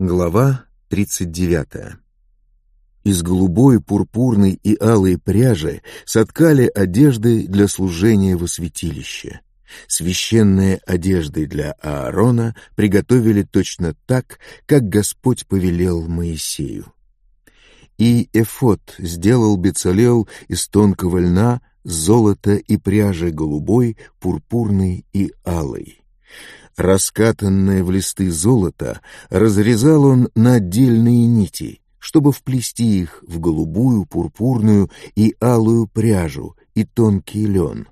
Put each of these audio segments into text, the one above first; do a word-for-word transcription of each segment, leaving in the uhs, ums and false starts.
Глава тридцать девятая. Из голубой, пурпурной и алой пряжи соткали одежды для служения во святилище. Священные одежды для Аарона приготовили точно так, как Господь повелел Моисею. И эфод сделал Бецалел из тонкого льна, золота и пряжи голубой, пурпурной и алой. Раскатанное в листы золото разрезал он на отдельные нити, чтобы вплести их в голубую, пурпурную и алую пряжу и тонкий лен.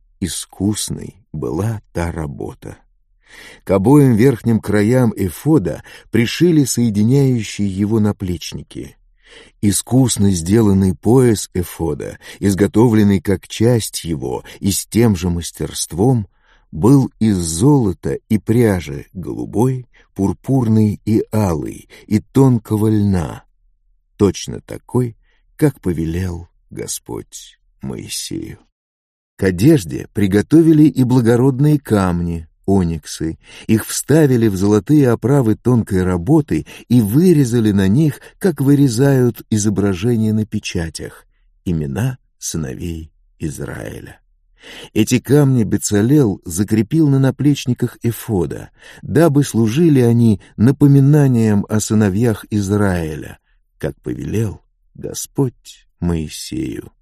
Искусной была та работа. К обоим верхним краям эфода пришили соединяющие его наплечники. Искусно сделанный пояс эфода, изготовленный как часть его и с тем же мастерством, был из золота и пряжи голубой, пурпурной и алой и тонкого льна, точно такой, как повелел Господь Моисею. К одежде приготовили и благородные камни, ониксы, их вставили в золотые оправы тонкой работы и вырезали на них, как вырезают изображения на печатях, имена сыновей Израиля. Эти камни Бецалел закрепил на наплечниках эфода, дабы служили они напоминанием о сыновьях Израиля, как повелел Господь Моисею.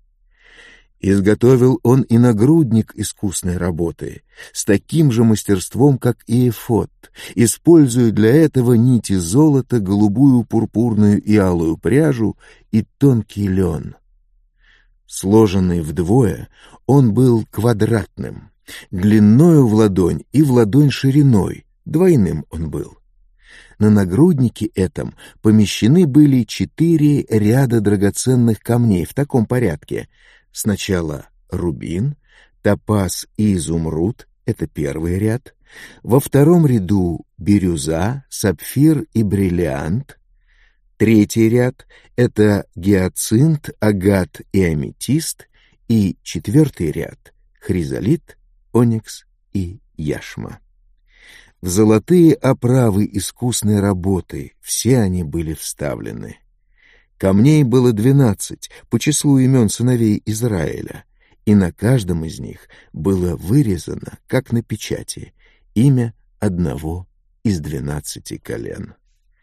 Изготовил он и нагрудник искусной работы, с таким же мастерством, как и эфод, используя для этого нити золота, голубую, пурпурную и алую пряжу и тонкий лен. Сложенный вдвое, он был квадратным, длиною в ладонь и в ладонь шириной, двойным он был. На нагруднике этом помещены были четыре ряда драгоценных камней в таком порядке. Сначала рубин, топаз и изумруд — это первый ряд. Во втором ряду бирюза, сапфир и бриллиант. Третий ряд — это гиацинт, агат и аметист. И четвертый ряд — хризолит, оникс и яшма. В золотые оправы искусной работы все они были вставлены. Камней было двенадцать по числу имен сыновей Израиля, и на каждом из них было вырезано, как на печати, имя одного из двенадцати колен.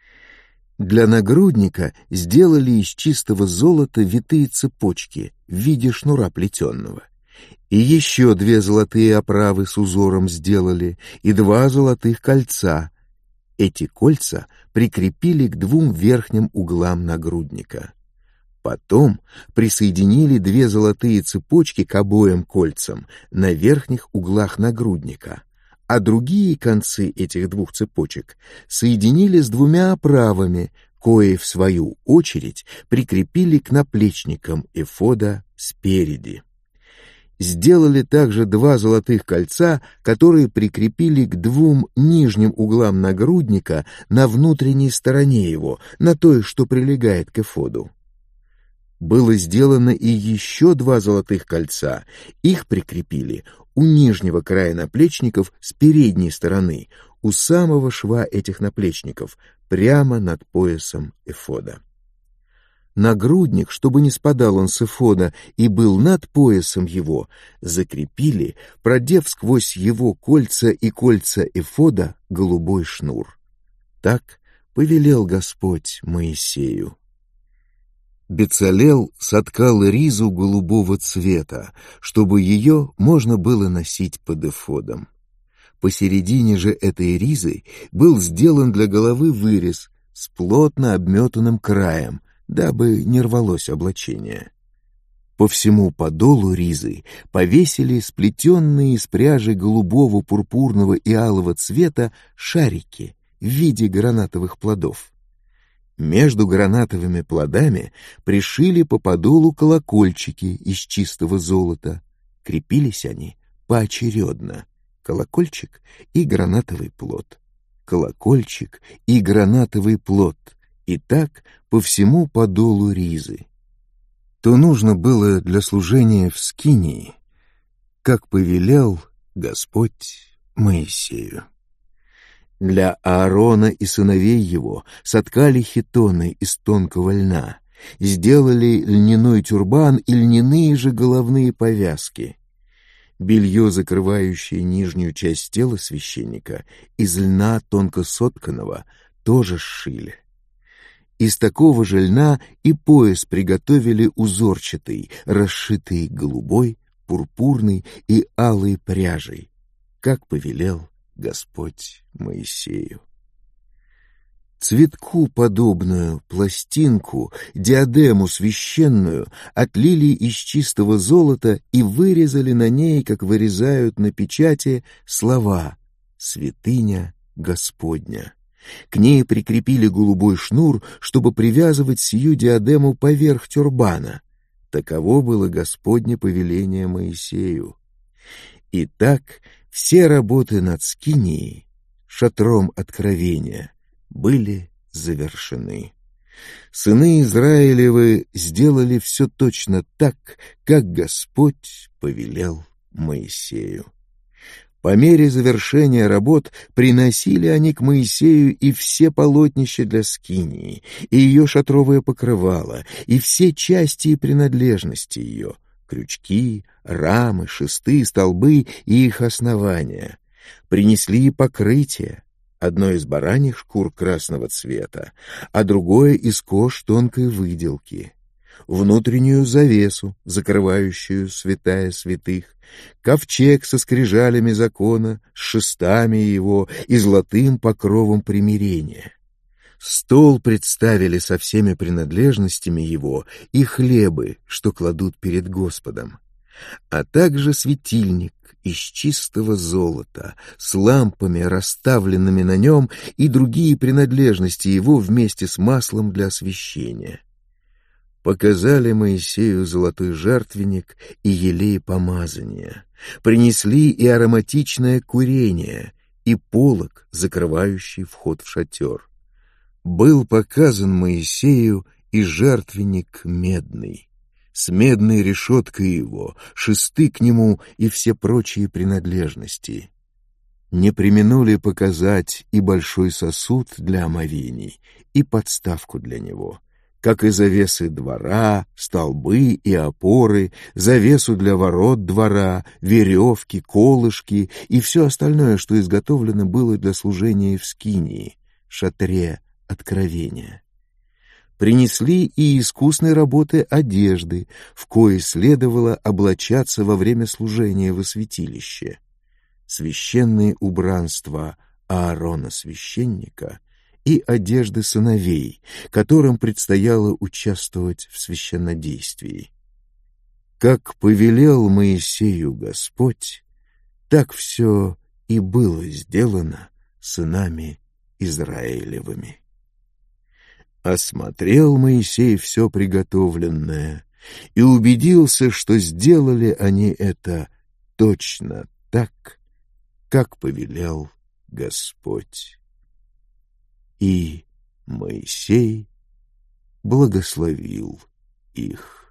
Для нагрудника сделали из чистого золота витые цепочки в виде шнура плетенного. И еще две золотые оправы с узором сделали, и два золотых кольца. Эти кольца прикрепили к двум верхним углам нагрудника. Потом присоединили две золотые цепочки к обоим кольцам на верхних углах нагрудника, а другие концы этих двух цепочек соединили с двумя оправами, кои, в свою очередь, прикрепили к наплечникам эфода спереди. Сделали также два золотых кольца, которые прикрепили к двум нижним углам нагрудника на внутренней стороне его, на той, что прилегает к эфоду. Было сделано и еще два золотых кольца, их прикрепили у нижнего края наплечников с передней стороны, у самого шва этих наплечников, прямо над поясом эфода. Нагрудник, чтобы не спадал он с эфода и был над поясом его, закрепили, продев сквозь его кольца и кольца эфода голубой шнур. Так повелел Господь Моисею. Бецалел соткал ризу голубого цвета, чтобы ее можно было носить под эфодом. Посередине же этой ризы был сделан для головы вырез с плотно обметанным краем, дабы не рвалось облачение. По всему подолу ризы повесили сплетенные из пряжи голубого, пурпурного и алого цвета шарики в виде гранатовых плодов. Между гранатовыми плодами пришили по подолу колокольчики из чистого золота. Крепились они поочередно: колокольчик и гранатовый плод, колокольчик и гранатовый плод, и так по всему подолу ризы. То нужно было для служения в скинии, как повелел Господь Моисею. Для Аарона и сыновей его соткали хитоны из тонкого льна, сделали льняной тюрбан и льняные же головные повязки. Белье, закрывающее нижнюю часть тела священника, из льна тонко сотканного, тоже сшили. Из такого же льна и пояс приготовили узорчатый, расшитый голубой, пурпурной и алой пряжей, как повелел Господь Моисею. Цветку подобную пластинку, диадему священную, отлили из чистого золота и вырезали на ней, как вырезают на печати, слова «Святыня Господня». К ней прикрепили голубой шнур, чтобы привязывать сию диадему поверх тюрбана. Таково было Господне повеление Моисею. Итак, все работы над скинией, шатром откровения, были завершены. Сыны Израилевы сделали все точно так, как Господь повелел Моисею. По мере завершения работ приносили они к Моисею и все полотнища для скинии, и ее шатровое покрывало, и все части и принадлежности ее, крючки, рамы, шесты, столбы и их основания. Принесли и покрытие, одно из бараньих шкур красного цвета, а другое из кож тонкой выделки, внутреннюю завесу, закрывающую святая святых, ковчег со скрижалями закона, с шестами его и золотым покровом примирения. Стол представили со всеми принадлежностями его и хлебы, что кладут перед Господом, а также светильник из чистого золота с лампами, расставленными на нем, и другие принадлежности его вместе с маслом для освящения. Показали Моисею золотой жертвенник и елей помазания, принесли и ароматичное курение, и полог, закрывающий вход в шатер. Был показан Моисею и жертвенник медный, с медной решеткой его, шесты к нему и все прочие принадлежности. Не преминули показать и большой сосуд для омовений, и подставку для него, как и завесы двора, столбы и опоры, завесу для ворот двора, веревки, колышки и все остальное, что изготовлено было для служения в скинии, шатре откровения. Принесли и искусной работы одежды, в кои следовало облачаться во время служения во святилище. Священные убранства Аарона священника и одежды сыновей, которым предстояло участвовать в священнодействии. Как повелел Моисею Господь, так все и было сделано сынами Израилевыми. Осмотрел Моисей все приготовленное и убедился, что сделали они это точно так, как повелел Господь. И Моисей благословил их.